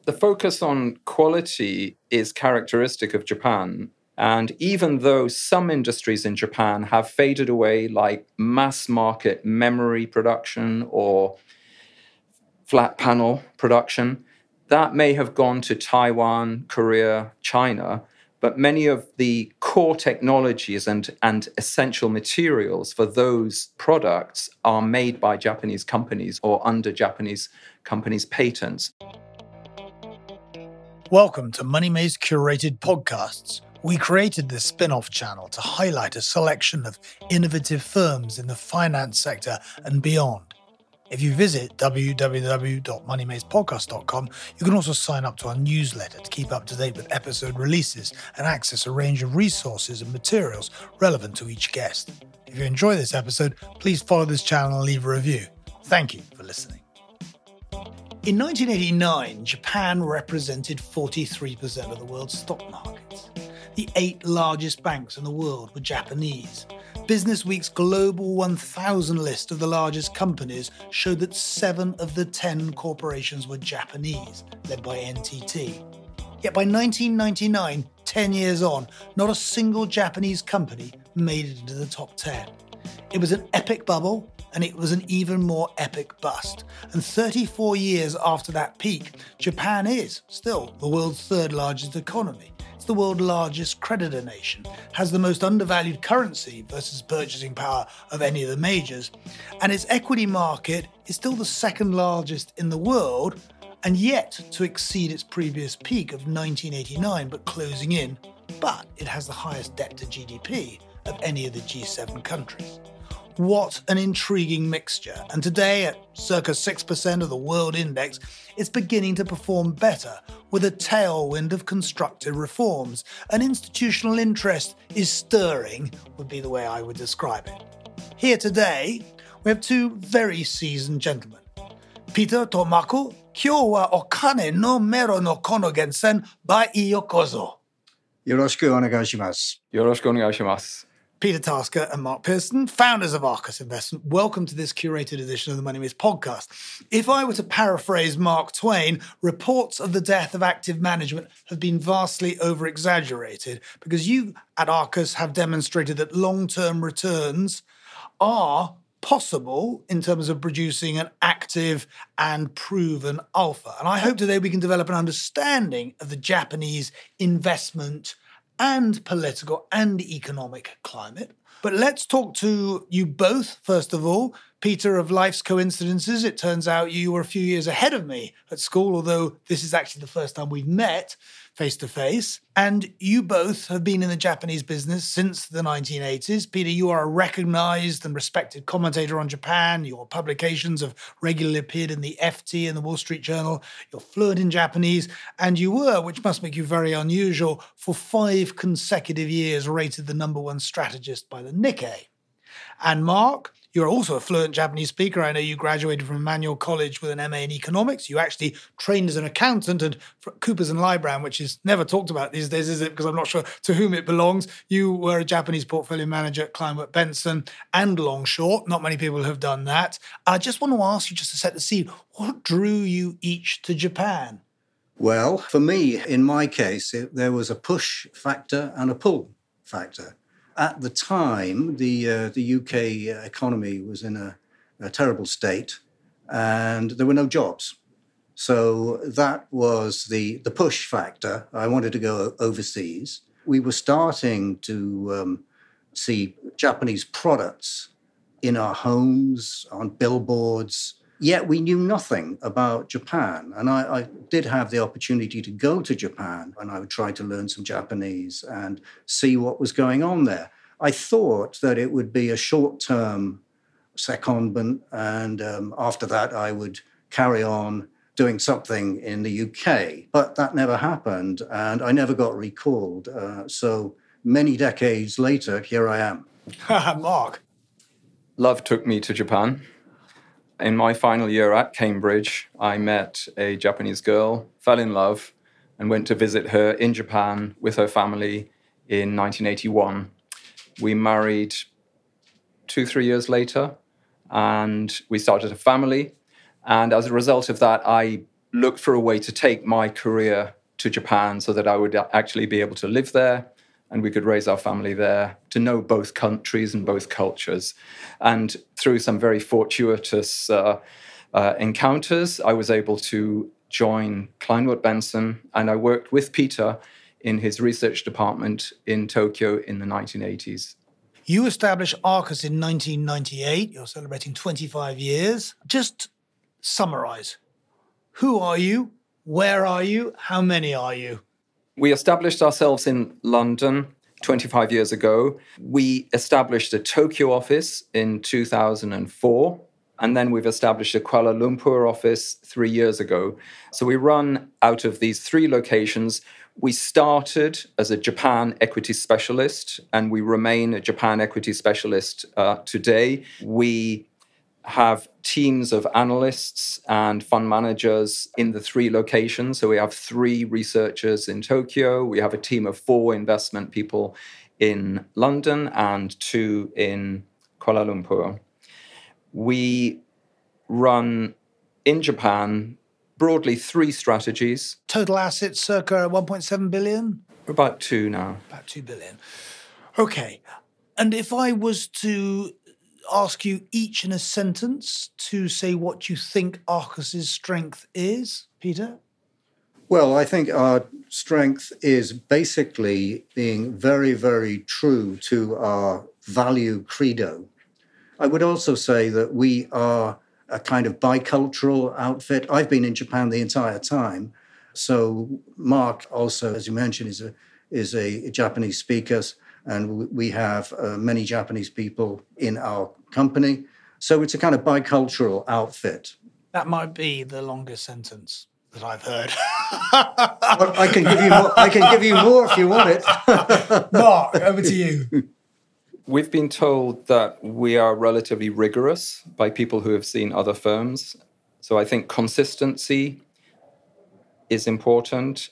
The focus on quality is characteristic of Japan. And even though some industries in Japan have faded away, like mass market memory production or flat panel production, that may have gone to Taiwan, Korea, China, but many of the core technologies and essential materials for those products are made by Japanese companies or under Japanese companies' patents. Welcome to MoneyMaze Curated Podcasts. We created this spin-off channel to highlight a selection of innovative firms in the finance sector and beyond. If you visit www.moneymazepodcast.com, you can also sign up to our newsletter to keep up to date with episode releases and access a range of resources and materials relevant to each guest. If you enjoy this episode, please follow this channel and leave a review. Thank you for listening. In 1989, Japan represented 43% of the world's stock markets. The 8 largest banks in the world were Japanese. Business Week's Global 1000 list of the largest companies showed that 7 of the 10 corporations were Japanese, led by NTT. Yet by 1999, 10 years on, not a single Japanese company made it into the top 10. It was an epic bubble, and it was an even more epic bust. And 34 years after that peak, Japan is still the world's 3rd largest economy. It's the world's largest creditor nation, has the most undervalued currency versus purchasing power of any of the majors, and its equity market is still the 2nd largest in the world, and yet to exceed its previous peak of 1989, but closing in. But it has the highest debt to GDP of any of the G7 countries. What an intriguing mixture. And today, at circa 6% of the world index, it's beginning to perform better with a tailwind of constructive reforms. And institutional interest is stirring, would be the way I would describe it. Here today, we have 2 very seasoned gentlemen. Peter Tomaku, Kyou wa okane no mero no kono gensen ba iyokozo. Yoroshiku onegaishimasu. Yoroshiku onegaishimasu. Peter Tasker and Mark Pearson, founders of Arcus Investment, welcome to this curated edition of the MoneyMaze podcast. If I were to paraphrase Mark Twain, reports of the death of active management have been vastly over-exaggerated because you at Arcus have demonstrated that long-term returns are possible in terms of producing an active and proven alpha. And I hope today we can develop an understanding of the Japanese investment and political and economic climate. But let's talk to you both, first of all. Peter, of life's coincidences, it turns out you were a few years ahead of me at school, although this is actually the first time we've met face-to-face. And you both have been in the Japanese business since the 1980s. Peter, you are a recognized and respected commentator on Japan. Your publications have regularly appeared in the FT and the Wall Street Journal. You're fluent in Japanese. And you were, which must make you very unusual, for 5 consecutive years rated the #1 strategist by the Nikkei. And Mark, you're also a fluent Japanese speaker. I know you graduated from Emmanuel College with an MA in economics. You actually trained as an accountant at Coopers & Lybrand, which is never talked about these days, is it? Because I'm not sure to whom it belongs. You were a Japanese portfolio manager at Kleinwort Benson and Long Short. Not many people have done that. I just want to ask you, just to set the scene, what drew you each to Japan? Well, for me, in my case, there was a push factor and a pull factor. At the time, the UK economy was in a terrible state and there were no jobs. So that was the push factor. I wanted to go overseas. We were starting to see Japanese products in our homes, on billboards, yet we knew nothing about Japan. And I did have the opportunity to go to Japan, and I would try to learn some Japanese and see what was going on there. I thought that it would be a short-term secondment, and after that I would carry on doing something in the UK. But that never happened, and I never got recalled. So many decades later, here I am. Mark. Love took me to Japan. In my final year at Cambridge, I met a Japanese girl, fell in love, and went to visit her in Japan with her family in 1981. We married 2-3 years later, and we started a family. And as a result of that, I looked for a way to take my career to Japan so that I would actually be able to live there and we could raise our family there, to know both countries and both cultures. And through some very fortuitous encounters, I was able to join Kleinwort Benson, and I worked with Peter in his research department in Tokyo in the 1980s. You established Arcus in 1998. You're celebrating 25 years. Just summarize. Who are you? Where are you? How many are you? We established ourselves in London 25 years ago. We established a Tokyo office in 2004. And then we've established a Kuala Lumpur office 3 years ago. So we run out of these 3 locations. We started as a Japan equity specialist, and we remain a Japan equity specialist today. We have teams of analysts and fund managers in the 3 locations. So we have 3 researchers in Tokyo. We have a team of 4 investment people in London and 2 in Kuala Lumpur. We run in Japan broadly 3 strategies. Total assets circa 1.7 billion? We're about 2 now. About 2 billion. Okay. And if I was to ask you each in a sentence to say what you think Arcus's strength is, Peter? Well, I think our strength is basically being very, very true to our value credo. I would also say that we are a kind of bicultural outfit. I've been in Japan the entire time. So Mark also, as you mentioned, is a Japanese speaker, and we have many Japanese people in our company. So it's a kind of bicultural outfit. That might be the longest sentence that I've heard. Well, I can give you more. I can give you more if you want it. Mark, over to you. We've been told that we are relatively rigorous by people who have seen other firms. So I think consistency is important,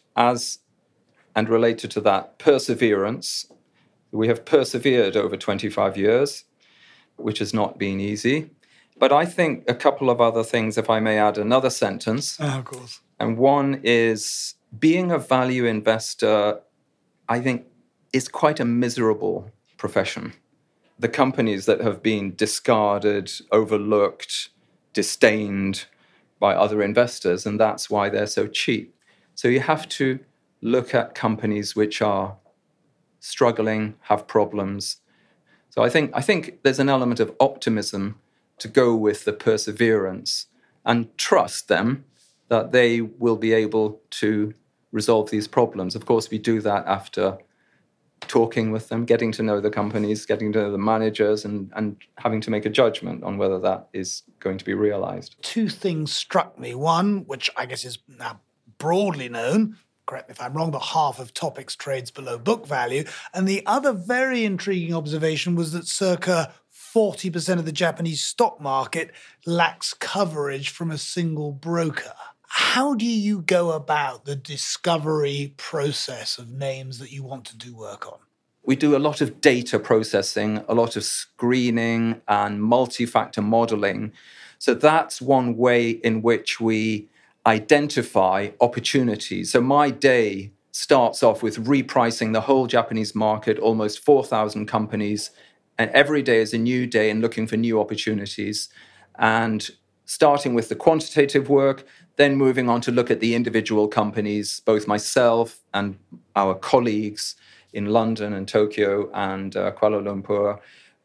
and related to that, perseverance. We have persevered over 25 years, which has not been easy. But I think a couple of other things, if I may add another sentence. Of course. And one is being a value investor, I think, is quite a miserable profession. The companies that have been discarded, overlooked, disdained by other investors, and that's why they're so cheap. So you have to look at companies which are struggling, have problems. So I think there's an element of optimism to go with the perseverance and trust them that they will be able to resolve these problems. Of course, we do that after talking with them, getting to know the companies, getting to know the managers, and having to make a judgment on whether that is going to be realized. 2 things struck me. One, which I guess is now broadly known, correct me if I'm wrong, but half of Topix trades below book value. And the other very intriguing observation was that circa 40% of the Japanese stock market lacks coverage from a single broker. How do you go about the discovery process of names that you want to do work on? We do a lot of data processing, a lot of screening and multi-factor modeling. So that's one way in which we identify opportunities. So my day starts off with repricing the whole Japanese market, almost 4,000 companies, and every day is a new day and looking for new opportunities. And starting with the quantitative work, then moving on to look at the individual companies, both myself and our colleagues in London and Tokyo and Kuala Lumpur,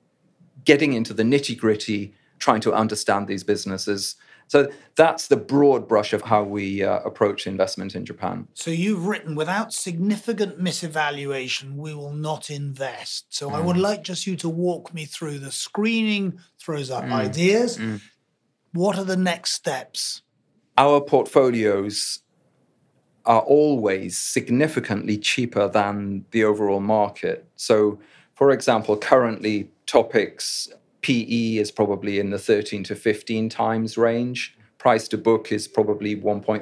getting into the nitty-gritty, trying to understand these businesses. So that's the broad brush of how we approach investment in Japan. So you've written, without significant misevaluation, we will not invest. So I would like just you to walk me through the screening, throws up ideas. What are the next steps? Our portfolios are always significantly cheaper than the overall market. So, for example, currently Topix PE is probably in the 13 to 15 times range. Price to book is probably 1.3,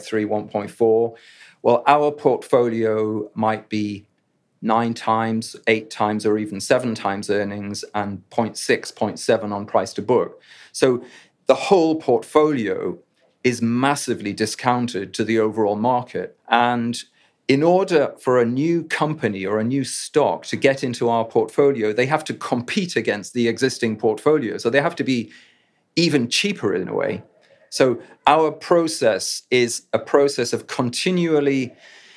1.4. Well, our portfolio might be 9 times, 8 times, or even 7 times earnings and 0.6, 0.7 on price to book. So the whole portfolio is massively discounted to the overall market. And in order for a new company or a new stock to get into our portfolio, they have to compete against the existing portfolio. So they have to be even cheaper in a way. So our process is a process of continually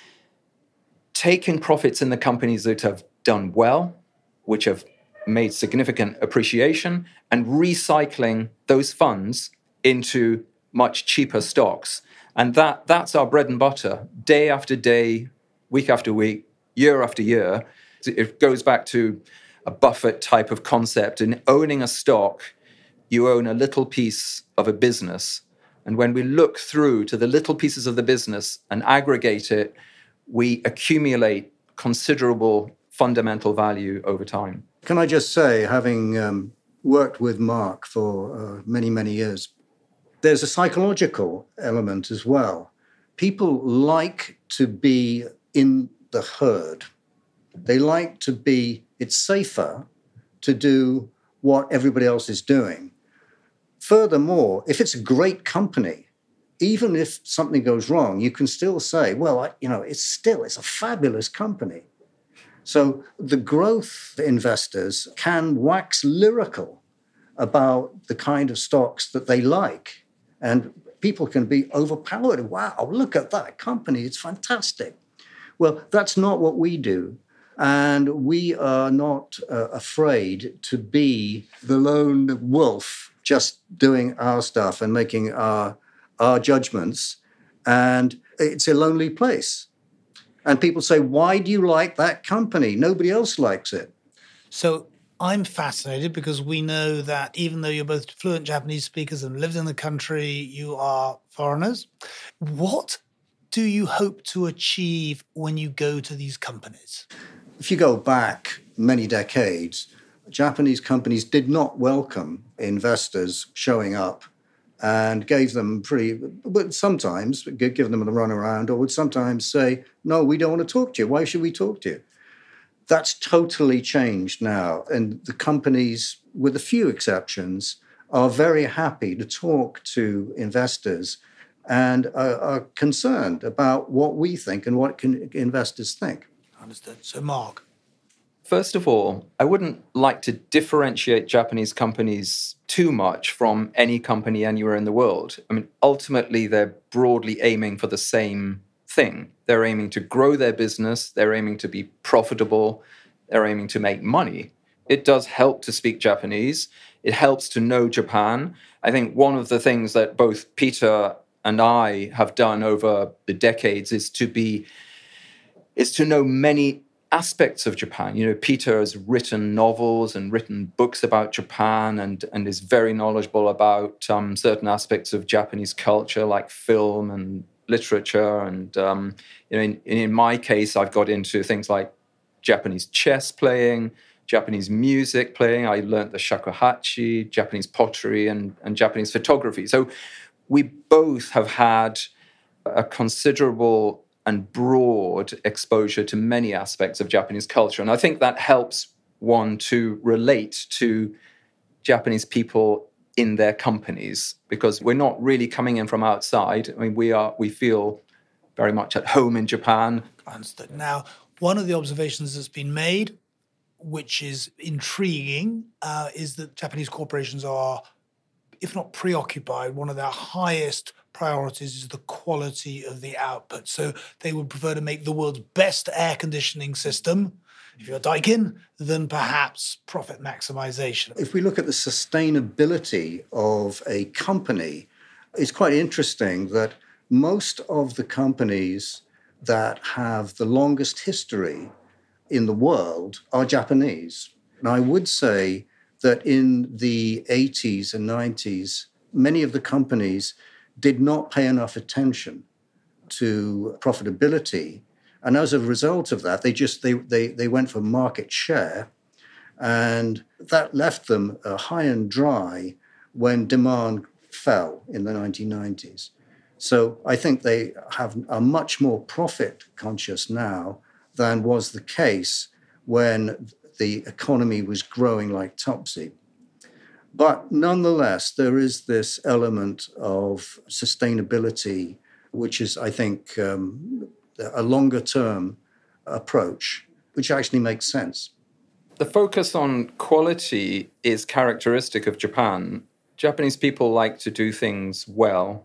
taking profits in the companies that have done well, which have made significant appreciation, and recycling those funds into much cheaper stocks. And that's our bread and butter, day after day, week after week, year after year. It goes back to a Buffett type of concept. In owning a stock, you own a little piece of a business. And when we look through to the little pieces of the business and aggregate it, we accumulate considerable fundamental value over time. Can I just say, having worked with Mark for many, many years, there's a psychological element as well. People like to be in the herd. They like to be, it's safer to do what everybody else is doing. Furthermore, if it's a great company, even if something goes wrong, you can still say, well, it's a fabulous company. So the growth investors can wax lyrical about the kind of stocks that they like. And people can be overpowered. Wow, look at that company. It's fantastic. Well, that's not what we do. And we are not afraid to be the lone wolf just doing our stuff and making our judgments. And it's a lonely place. And people say, why do you like that company? Nobody else likes it. So I'm fascinated because we know that even though you're both fluent Japanese speakers and lived in the country, you are foreigners. What do you hope to achieve when you go to these companies? If you go back many decades, Japanese companies did not welcome investors showing up and gave them but sometimes give them the runaround, or would sometimes say, no, we don't want to talk to you. Why should we talk to you? That's totally changed now. And the companies, with a few exceptions, are very happy to talk to investors and are concerned about what we think and what investors think. Understood. So, Mark. First of all, I wouldn't like to differentiate Japanese companies too much from any company anywhere in the world. I mean, ultimately, they're broadly aiming for the same thing. They're aiming to grow their business. They're aiming to be profitable. They're aiming to make money. It does help to speak Japanese. It helps to know Japan. I think one of the things that both Peter and I have done over the decades is to know many aspects of Japan. You know, Peter has written novels and written books about Japan and is very knowledgeable about certain aspects of Japanese culture, like film and literature. And in my case, I've got into things like Japanese chess playing, Japanese music playing. I learned the shakuhachi, Japanese pottery, and Japanese photography. So we both have had a considerable and broad exposure to many aspects of Japanese culture. And I think that helps one to relate to Japanese people in their companies, because we're not really coming in from outside. I mean, we feel very much at home in Japan. Understood. Now, one of the observations that's been made, which is intriguing, is that Japanese corporations are, if not preoccupied, one of their highest priorities is the quality of the output. So they would prefer to make the world's best air conditioning system, if you're Daikin, than perhaps profit maximization. If we look at the sustainability of a company, it's quite interesting that most of the companies that have the longest history in the world are Japanese. And I would say that in the 80s and 90s, many of the companies did not pay enough attention to profitability. And as a result of that, they went for market share. And that left them high and dry when demand fell in the 1990s. So I think they are much more profit conscious now than was the case when the economy was growing like topsy. But nonetheless, there is this element of sustainability, which is, I think, a longer term approach, which actually makes sense. The focus on quality is characteristic of Japan. Japanese people like to do things well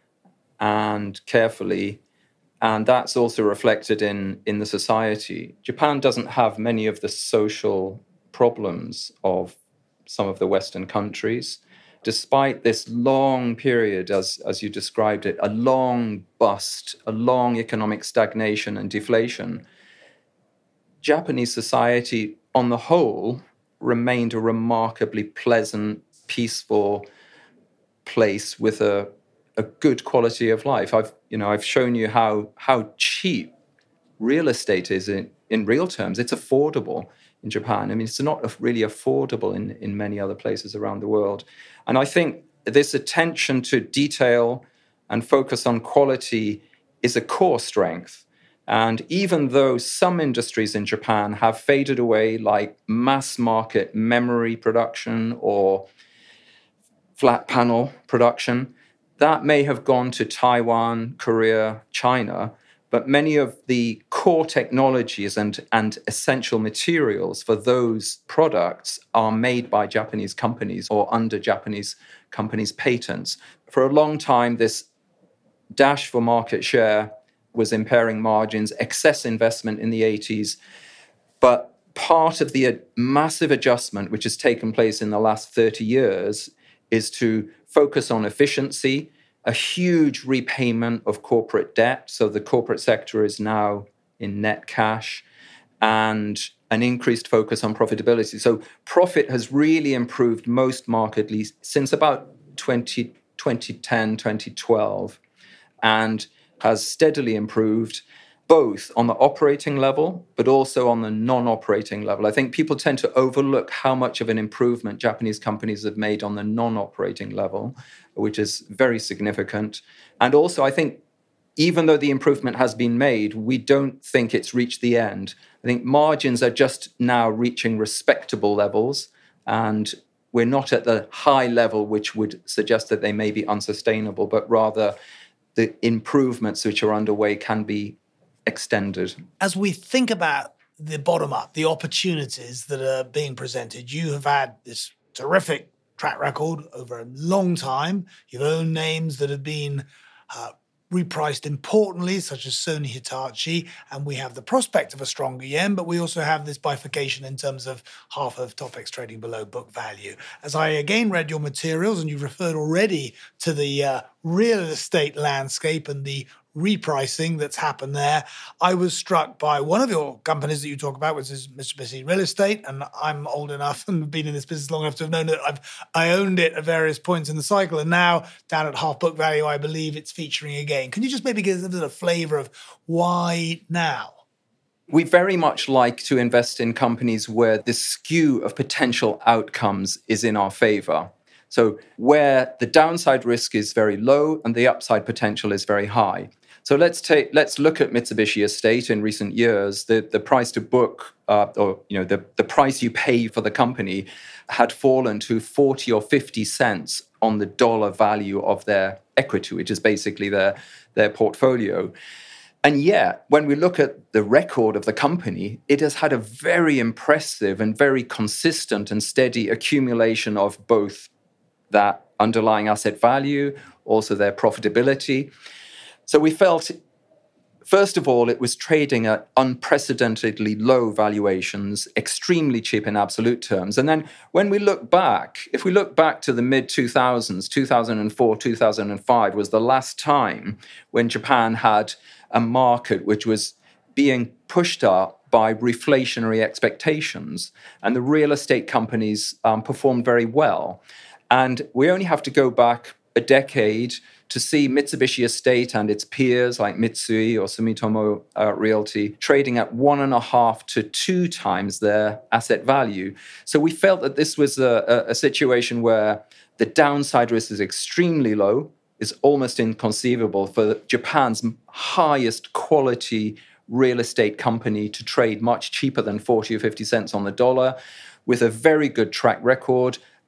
and carefully, and that's also reflected in the society. Japan doesn't have many of the social problems of some of the Western countries. Despite this long period, as you described it, a long bust, a long economic stagnation and deflation, Japanese society on the whole remained a remarkably pleasant, peaceful place with a good quality of life. I've shown you how cheap real estate is in real terms. It's affordable in Japan. I mean, it's not really affordable in many other places around the world. And I think this attention to detail and focus on quality is a core strength. And even though some industries in Japan have faded away, like mass market memory production or flat panel production, that may have gone to Taiwan, Korea, China, but many of the core technologies and essential materials for those products are made by Japanese companies or under Japanese companies' patents. For a long time, this dash for market share was impairing margins, excess investment in the 80s. But part of the massive adjustment which has taken place in the last 30 years is to focus on efficiency, a huge repayment of corporate debt. So the corporate sector is now in net cash, and an increased focus on profitability. So profit has really improved most markedly since about 2010, 2012, and has steadily improved both on the operating level, but also on the non-operating level. I think people tend to overlook how much of an improvement Japanese companies have made on the non-operating level, which is very significant. And also, I think, even though the improvement has been made, we don't think it's reached the end. I think margins are just now reaching respectable levels, and we're not at the high level which would suggest that they may be unsustainable, but rather the improvements which are underway can be extended. As we think about the bottom up, the opportunities that are being presented, you have had this terrific track record over a long time. You've owned names that have been repriced importantly, such as Sony Hitachi, and we have the prospect of a stronger yen, but we also have this bifurcation in terms of half of Topix trading below book value. As I again read your materials, and you've referred already to the real estate landscape and the repricing that's happened there, I was struck by one of your companies that you talk about, which is Mitsubishi Real Estate, and I'm old enough and been in this business long enough to have known that I owned it at various points in the cycle, and now down at half book value, I believe it's featuring again. Can you just maybe give us a flavour of why now? We very much like to invest in companies where the skew of potential outcomes is in our favour. So where the downside risk is very low and the upside potential is very high. So let's look at Mitsubishi Estate in recent years. The price to book, the price you pay for the company, had fallen to 40 or 50 cents on the dollar value of their equity, which is basically their portfolio. And yet, when we look at the record of the company, it has had a very impressive and very consistent and steady accumulation of both that underlying asset value, also their profitability. So we felt, first of all, it was trading at unprecedentedly low valuations, extremely cheap in absolute terms. And then when we look back, if we look back to the mid-2000s, 2004, 2005 was the last time when Japan had a market which was being pushed up by reflationary expectations. And the real estate companies performed very well. And we only have to go back a decade to see Mitsubishi Estate and its peers like Mitsui or Sumitomo Realty trading at 1.5 to 2 times their asset value. So we felt that this was a situation where the downside risk is extremely low, is almost inconceivable for Japan's highest quality real estate company to trade much cheaper than 40 or 50 cents on the dollar, with a very good track record,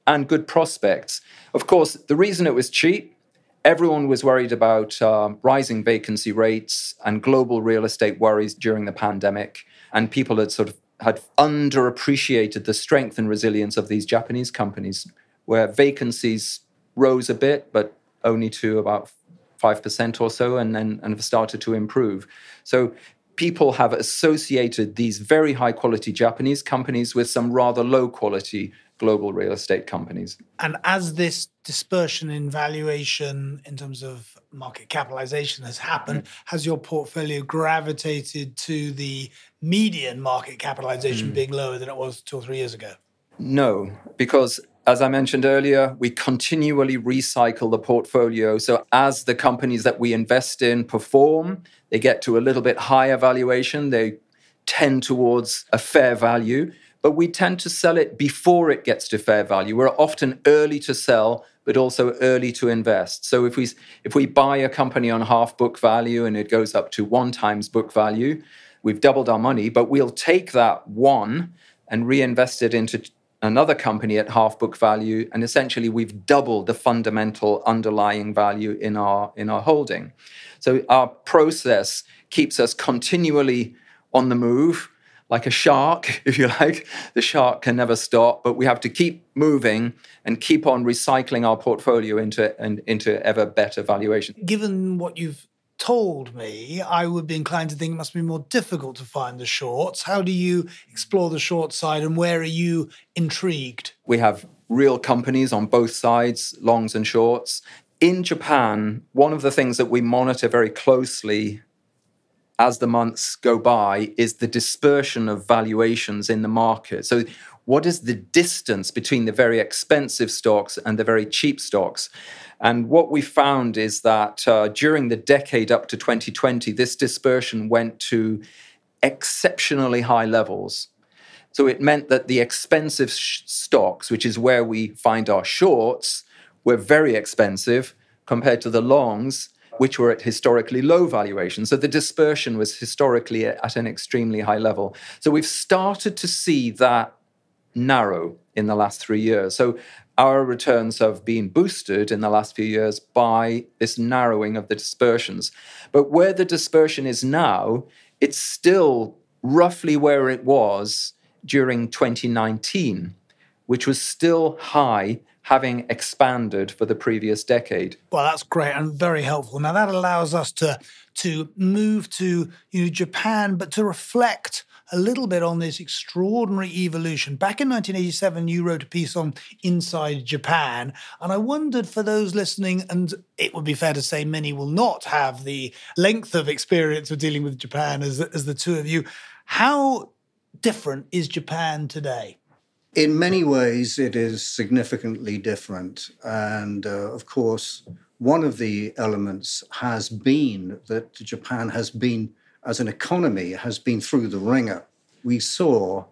and good prospects. Of course, the reason it was cheap, everyone was worried about rising vacancy rates and global real estate worries during the pandemic. And people had underappreciated the strength and resilience of these Japanese companies, where vacancies rose a bit, but only to about 5% or so, and have started to improve. So people have associated these very high-quality Japanese companies with some rather low-quality global real estate companies. And as this dispersion in valuation in terms of market capitalization has happened, has your portfolio gravitated to the median market capitalization being lower than it was 2 or 3 years ago? No, because as I mentioned earlier, we continually recycle the portfolio. So as the companies that we invest in perform, they get to a little bit higher valuation. They tend towards a fair value, but we tend to sell it before it gets to fair value. We're often early to sell, but also early to invest. So if we buy a company on half book value and it goes up to 1 times book value, we've doubled our money, but we'll take that 1 and reinvest it into another company at half book value, and essentially we've doubled the fundamental underlying value in our holding. So our process keeps us continually on the move, like a shark, if you like. The shark can never stop, but we have to keep moving and keep on recycling our portfolio into ever better valuation. Given what you've told me, I would be inclined to think it must be more difficult to find the shorts. How do you explore the short side, and where are you intrigued? We have real companies on both sides, longs and shorts. In Japan, one of the things that we monitor very closely as the months go by is the dispersion of valuations in the market. So what is the distance between the very expensive stocks and the very cheap stocks? And what we found is that during the decade up to 2020, this dispersion went to exceptionally high levels. So it meant that the expensive stocks, which is where we find our shorts, were very expensive compared to the longs, which were at historically low valuation. So the dispersion was historically at an extremely high level. So we've started to see that narrow in the last 3 years. So our returns have been boosted in the last few years by this narrowing of the dispersions. But where the dispersion is now, it's still roughly where it was during 2019, which was still high, having expanded for the previous decade. Well, that's great and very helpful. Now, that allows us to move to Japan, but to reflect a little bit on this extraordinary evolution. Back in 1987, you wrote a piece on Inside Japan, and I wondered, for those listening, and it would be fair to say many will not have the length of experience of dealing with Japan as the two of you, how different is Japan today? In many ways, it is significantly different. And of course, one of the elements has been that Japan has been, as an economy, has been through the ringer. We saw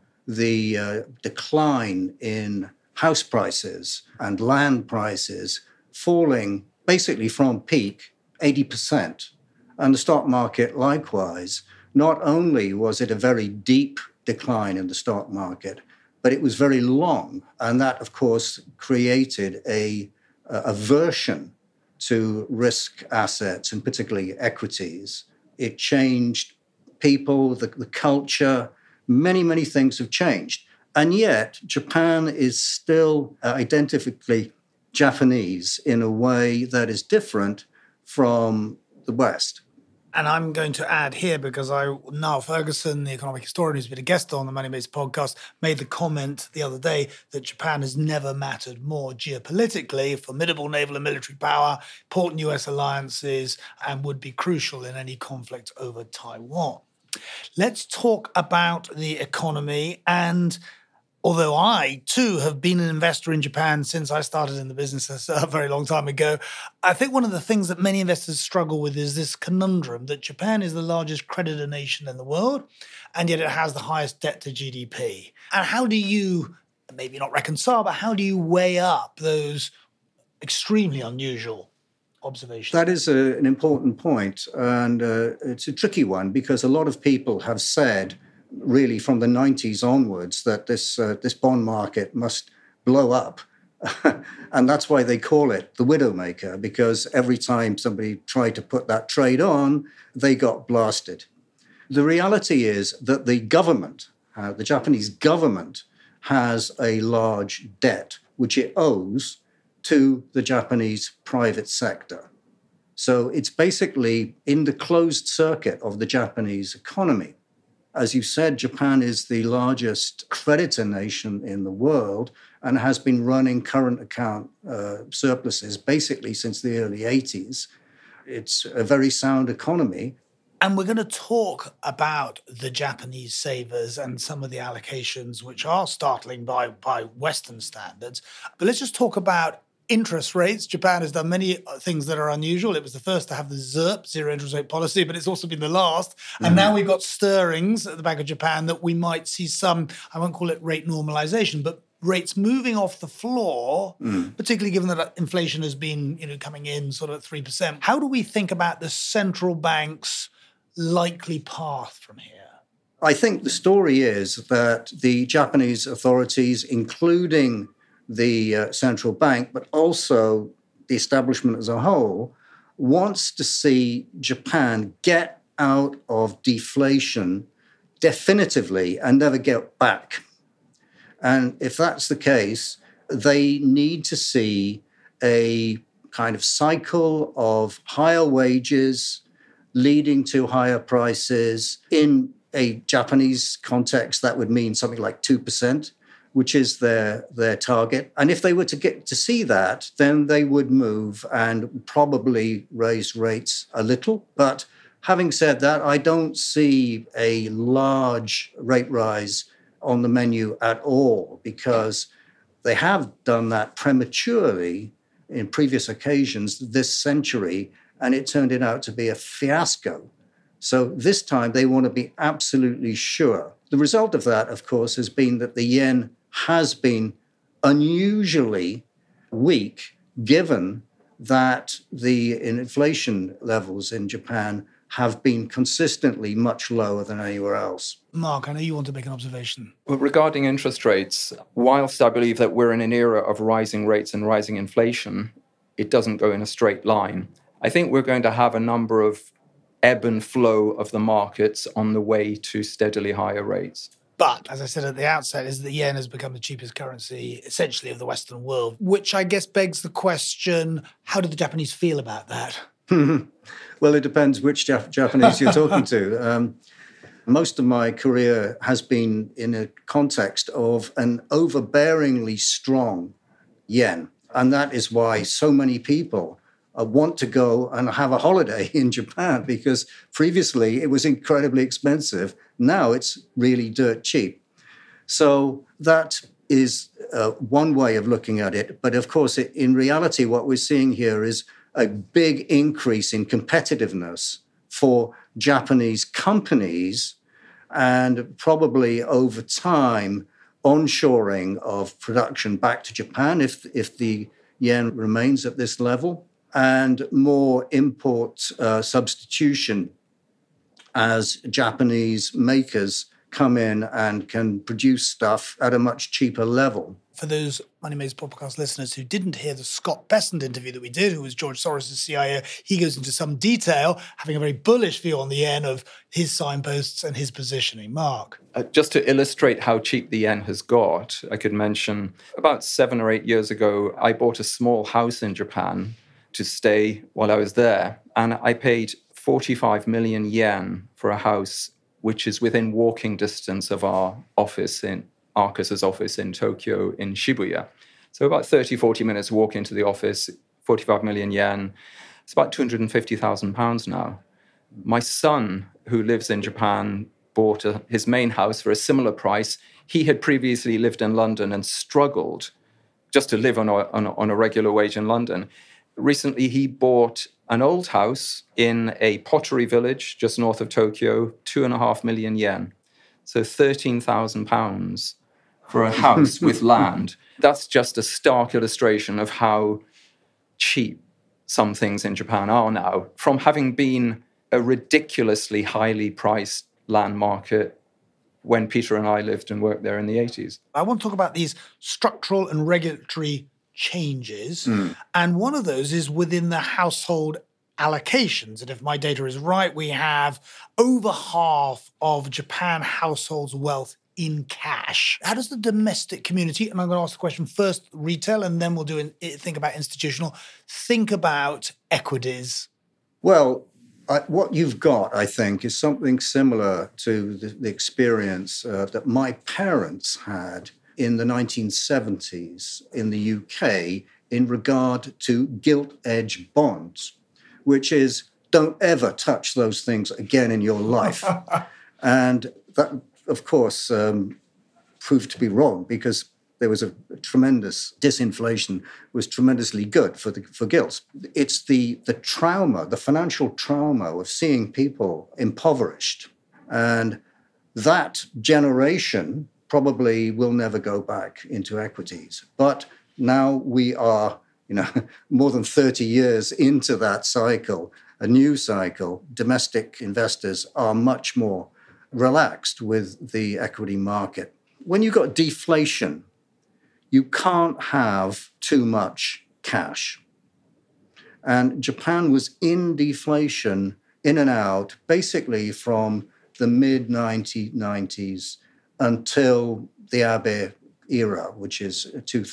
the decline in house prices and land prices falling basically from peak 80%. And the stock market likewise. Not only was it a very deep decline in the stock market, but it was very long. And that, of course, created a aversion to risk assets, and particularly equities. It changed people, the culture. Many, many things have changed. And yet, Japan is still identically Japanese in a way that is different from the West. And I'm going to add here, because Niall Ferguson, the economic historian who's been a guest on the Moneymates podcast, made the comment the other day that Japan has never mattered more geopolitically, formidable naval and military power, important US alliances, and would be crucial in any conflict over Taiwan. Let's talk about the economy. And although I, too, have been an investor in Japan since I started in the business a very long time ago, I think one of the things that many investors struggle with is this conundrum that Japan is the largest creditor nation in the world, and yet it has the highest debt to GDP. And how do you, maybe not reconcile, but how do you weigh up those extremely unusual observations? That is an important point, and it's a tricky one, because a lot of people have said, really from the 90s onwards, that this bond market must blow up And that's why they call it the Widowmaker, because every time somebody tried to put that trade on, they got blasted. The reality is that the government, the Japanese government, has a large debt which it owes to the Japanese private sector. So it's basically in the closed circuit of the Japanese economy. As you said, Japan is the largest creditor nation in the world and has been running current account surpluses basically since the early 80s. It's a very sound economy. And we're going to talk about the Japanese savers and some of the allocations, which are startling by Western standards. But let's just talk about interest rates. Japan has done many things that are unusual. It was the first to have the ZIRP, zero interest rate policy, but it's also been the last. And now we've got stirrings at the Bank of Japan that we might see some, I won't call it rate normalization, but rates moving off the floor, particularly given that inflation has been coming in sort of at 3%. How do we think about the central bank's likely path from here? I think the story is that the Japanese authorities, including the central bank, but also the establishment as a whole, wants to see Japan get out of deflation definitively and never get back. And if that's the case, they need to see a kind of cycle of higher wages leading to higher prices. In a Japanese context, that would mean something like 2%, which is their target. And if they were to get to see that, then they would move and probably raise rates a little. But having said that, I don't see a large rate rise on the menu at all, because they have done that prematurely in previous occasions this century, and it turned it out to be a fiasco. So this time they want to be absolutely sure. The result of that, of course, has been that the yen has been unusually weak, given that the inflation levels in Japan have been consistently much lower than anywhere else. Mark, I know you want to make an observation. Well, regarding interest rates, whilst I believe that we're in an era of rising rates and rising inflation, it doesn't go in a straight line. I think we're going to have a number of ebb and flow of the markets on the way to steadily higher rates. But, as I said at the outset, is the yen has become the cheapest currency, essentially, of the Western world, which I guess begs the question, how do the Japanese feel about that? Well, it depends which Japanese you're talking to. Most of my career has been in a context of an overbearingly strong yen. And that is why so many people want to go and have a holiday in Japan, because previously it was incredibly expensive. Now it's really dirt cheap. So that is one way of looking at it. But of course, in reality, what we're seeing here is a big increase in competitiveness for Japanese companies, and probably over time, onshoring of production back to Japan if the yen remains at this level, and more import substitution as Japanese makers come in and can produce stuff at a much cheaper level. For those Money Maze podcast listeners who didn't hear the Scott Bessent interview that we did, who was George Soros' CIO, he goes into some detail, having a very bullish view on the yen, of his signposts and his positioning. Mark? Just to illustrate how cheap the yen has got, I could mention about 7 or 8 years ago, I bought a small house in Japan to stay while I was there. And I paid 45 million yen for a house which is within walking distance of our office in Arcus's office in Tokyo, in Shibuya. So about 30, 40 minutes walk into the office, 45 million yen. It's about £250,000 now. My son, who lives in Japan, bought his main house for a similar price. He had previously lived in London and struggled just to live on a regular wage in London. Recently, he bought an old house in a pottery village just north of Tokyo, 2.5 million yen. So £13,000 for a house with land. That's just a stark illustration of how cheap some things in Japan are now, from having been a ridiculously highly priced land market when Peter and I lived and worked there in the 80s. I want to talk about these structural and regulatory changes. And one of those is within the household allocations. And if my data is right, we have over half of Japan households' wealth in cash. How does the domestic community, and I'm going to ask the question first, retail, and then we'll think about institutional, think about equities? Well, what you've got, I think, is something similar to the experience that my parents had in the 1970s in the UK in regard to gilt-edged bonds, which is don't ever touch those things again in your life. And that, of course, proved to be wrong because there was a tremendous disinflation was tremendously good for gilts. It's the trauma, the financial trauma of seeing people impoverished. And that generation probably will never go back into equities. But now we are, more than 30 years into that cycle, a new cycle. Domestic investors are much more relaxed with the equity market. When you've got deflation, you can't have too much cash. And Japan was in deflation, in and out, basically from the mid-1990s until the Abe era, which is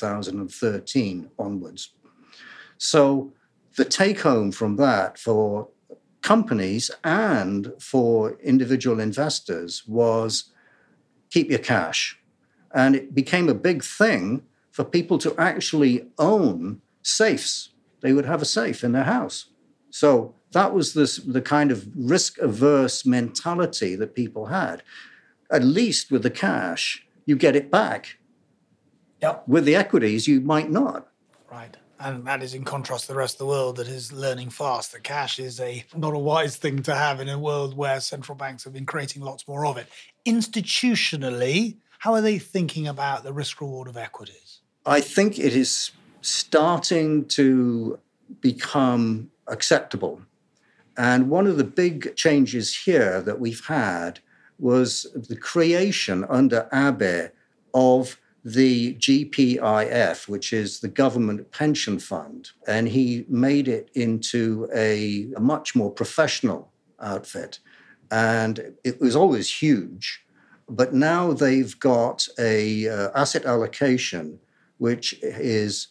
2013 onwards. So the take-home from that for companies and for individual investors was keep your cash. And it became a big thing for people to actually own safes. They would have a safe in their house. So that was the kind of risk-averse mentality that people had. At least with the cash, you get it back. Yep. With the equities, you might not. Right. And that is in contrast to the rest of the world that is learning fast that cash is not a wise thing to have in a world where central banks have been creating lots more of it. Institutionally, how are they thinking about the risk-reward of equities? I think it is starting to become acceptable. And one of the big changes here that we've had was the creation under Abe of the GPIF, which is the government pension fund. And he made it into a much more professional outfit. And it was always huge. But now they've got a asset allocation, which is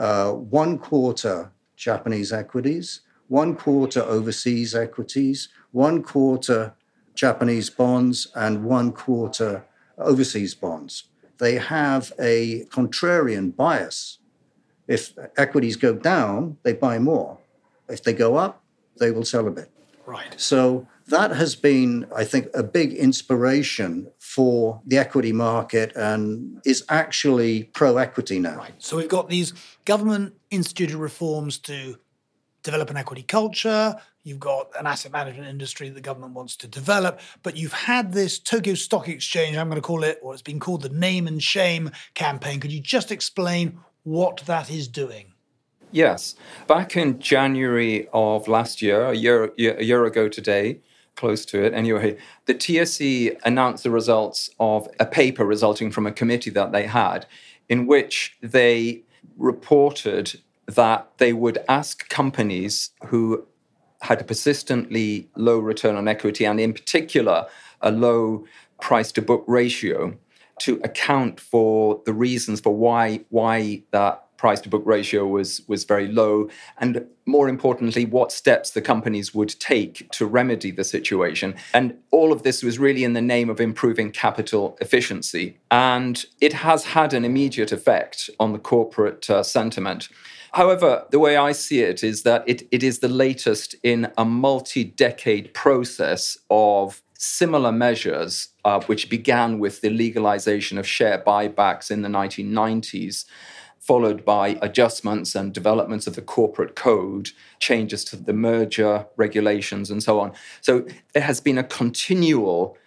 1/4 Japanese equities, 1/4 overseas equities, 1/4 Japanese bonds, and 1/4 overseas bonds. They have a contrarian bias. If equities go down, they buy more. If they go up, they will sell a bit. Right. So that has been, I think, a big inspiration for the equity market and is actually pro-equity now. Right. So we've got these government-instituted reforms to develop an equity culture. You've got an asset management industry the government wants to develop. But you've had this Tokyo Stock Exchange, I'm going to call it, or it's been called the Name and Shame campaign. Could you just explain what that is doing? Yes. Back in January of last year, a year ago today, close to it anyway, the TSE announced the results of a paper resulting from a committee that they had, in which they reported that they would ask companies who had a persistently low return on equity, and in particular, a low price-to-book ratio, to account for the reasons for why that price-to-book ratio was very low, and more importantly, what steps the companies would take to remedy the situation. And all of this was really in the name of improving capital efficiency. And it has had an immediate effect on the corporate sentiment. However, the way I see it is that it is the latest in a multi-decade process of similar measures, which began with the legalization of share buybacks in the 1990s, followed by adjustments and developments of the corporate code, changes to the merger regulations, and so on. So there has been a continual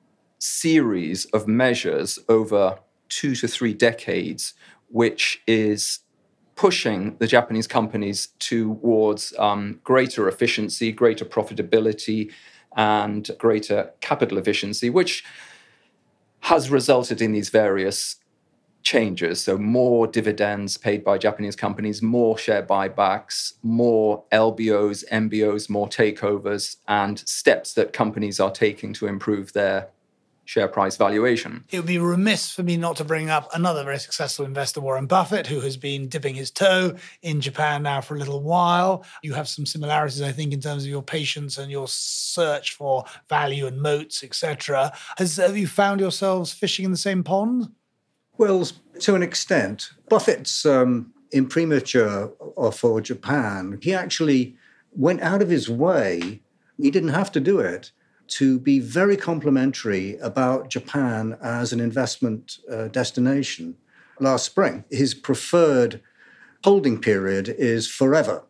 series of measures over 2 to 3 decades, which is pushing the Japanese companies towards greater efficiency, greater profitability, and greater capital efficiency, which has resulted in these various changes. So more dividends paid by Japanese companies, more share buybacks, more LBOs, MBOs, more takeovers, and steps that companies are taking to improve their share price valuation. It would be remiss for me not to bring up another very successful investor, Warren Buffett, who has been dipping his toe in Japan now for a little while. You have some similarities, I think, in terms of your patience and your search for value and moats, etc. Have you found yourselves fishing in the same pond? Well, to an extent. Buffett's imprimatur for Japan, he actually went out of his way, he didn't have to do it, to be very complimentary about Japan as an investment destination. Last spring, his preferred holding period is forever,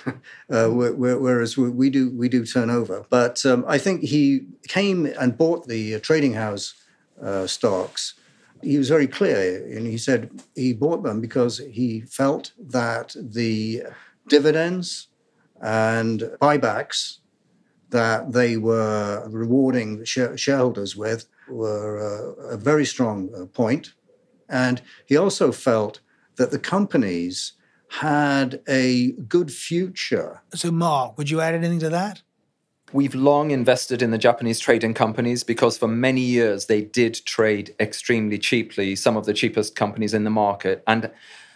whereas we do turnover. But I think he came and bought the trading house stocks. He was very clear, and he said he bought them because he felt that the dividends and buybacks that they were rewarding the shareholders with were a very strong point. And he also felt that the companies had a good future. So, Mark, would you add anything to that? We've long invested in the Japanese trading companies because for many years they did trade extremely cheaply, some of the cheapest companies in the market. And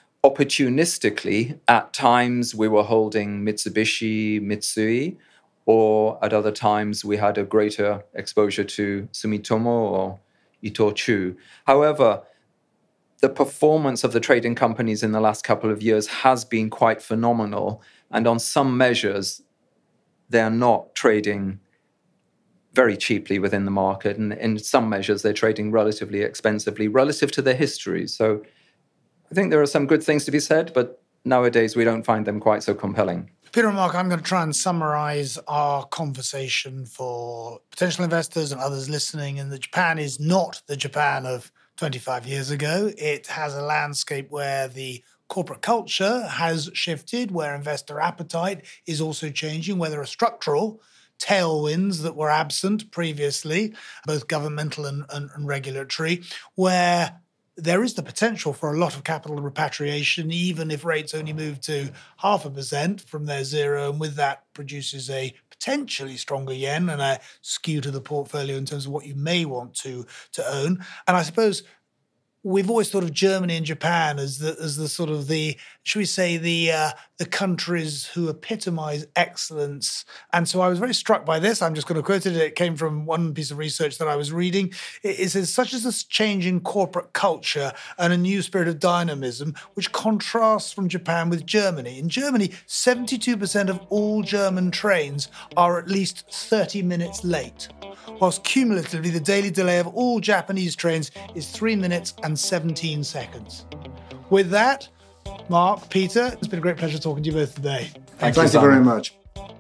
opportunistically, at times we were holding Mitsubishi, Mitsui, or at other times we had a greater exposure to Sumitomo or Itochu. However, the performance of the trading companies in the last couple of years has been quite phenomenal. And on some measures, they're not trading very cheaply within the market. And in some measures, they're trading relatively expensively relative to their history. So I think there are some good things to be said, but nowadays we don't find them quite so compelling. Peter and Mark, I'm going to try and summarize our conversation for potential investors and others listening. And that Japan is not the Japan of 25 years ago. It has a landscape where the corporate culture has shifted, where investor appetite is also changing, where there are structural tailwinds that were absent previously, both governmental and regulatory, where there is the potential for a lot of capital repatriation, even if rates only move to 0.5% from their zero, and with that produces a potentially stronger yen and a skew to the portfolio in terms of what you may want to own. And I suppose we've always thought of Germany and Japan as the sort of the, should we say, the countries who epitomize excellence. And so I was very struck by this. I'm just going to quote it. It came from one piece of research that I was reading. It says, such as this change in corporate culture and a new spirit of dynamism, which contrasts from Japan with Germany. In Germany, 72% of all German trains are at least 30 minutes late, whilst cumulatively the daily delay of all Japanese trains is 3 minutes and 17 seconds. With that, Mark, Peter, it's been a great pleasure talking to you both today. Thank you very much.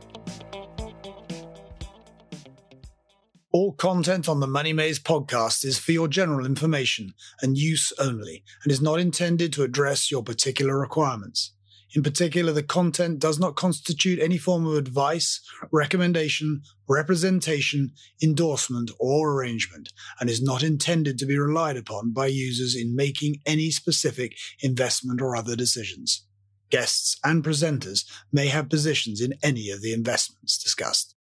All content on the Money Maze podcast is for your general information and use only, and is not intended to address your particular requirements. In particular, the content does not constitute any form of advice, recommendation, representation, endorsement, or arrangement, and is not intended to be relied upon by users in making any specific investment or other decisions. Guests and presenters may have positions in any of the investments discussed.